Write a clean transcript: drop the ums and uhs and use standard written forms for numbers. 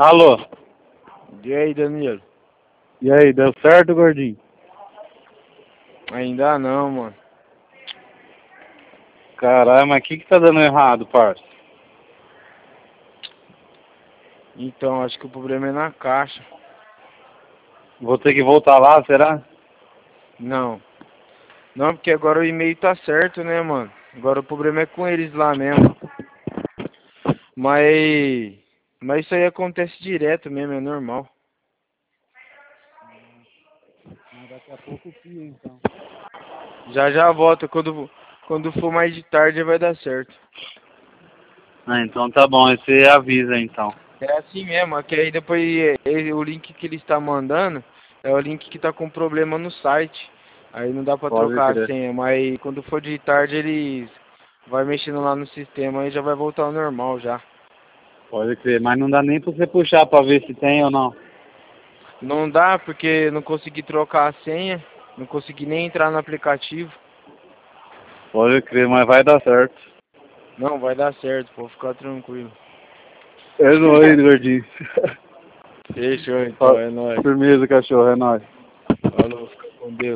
Alô? E aí, Danilo? E aí, deu certo, gordinho? Ainda não, mano. Caralho, mas o que tá dando errado, parça? Então, acho que o problema é na caixa. Vou ter que voltar lá, será? Não. Não, porque agora o e-mail tá certo, né, mano? Agora o problema é com eles lá mesmo. Mas isso aí acontece direto mesmo, é normal. Mas daqui a pouco pia, então. Já volta. Quando for mais de tarde vai dar certo. Ah, então tá bom, aí você avisa então. É assim mesmo, que aí depois o link que ele está mandando é o link que tá com problema no site. Aí não dá pra Pode trocar a crer. senha, mas quando for de tarde eles vai mexendo lá no sistema e já vai voltar ao normal já. Pode crer, mas não dá nem pra você puxar pra ver se tem ou não. Não dá porque não consegui trocar a senha, não consegui nem entrar no aplicativo. Pode crer, mas vai dar certo. Não, vai dar certo, pode ficar tranquilo. É nóis, gordinho. Fechou então, é nóis. Firmeza, cachorro, é nóis. Falou, fica com Deus.